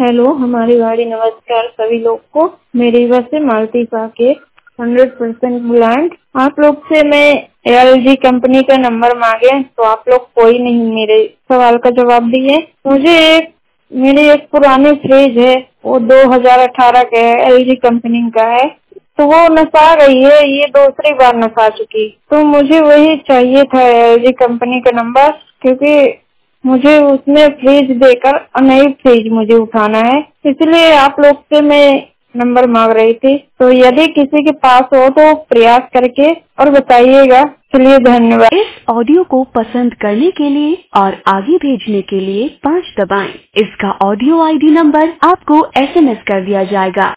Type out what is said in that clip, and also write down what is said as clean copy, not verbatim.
Hello, हमारी गाड़ी नमस्कार सभी लोग को। मेरी बस है मारुति साकेत 100% ब्लैंक। आप लोग से मैं LG कंपनी का नंबर मांगे तो आप लोग कोई नहीं मेरे सवाल का जवाब दिए। मेरी एक पुरानी फ्रिज है, वो 2018 का है, LG कंपनी का है, तो वो नसा गई है, ये दूसरी बार नसा चुकी। तो मुझे वही चाहिए था LG कंपनी का नंबर, क्योंकि मुझे उसमें फ्रिज देकर नई फ्रिज मुझे उठाना है, इसलिए आप लोग से मैं नंबर मांग रही थी। तो यदि किसी के पास हो तो प्रयास करके और बताइएगा। चलिए, धन्यवाद। इस ऑडियो को पसंद करने के लिए और आगे भेजने के लिए 5 दबाएं। इसका ऑडियो ID नंबर आपको SMS कर दिया जाएगा।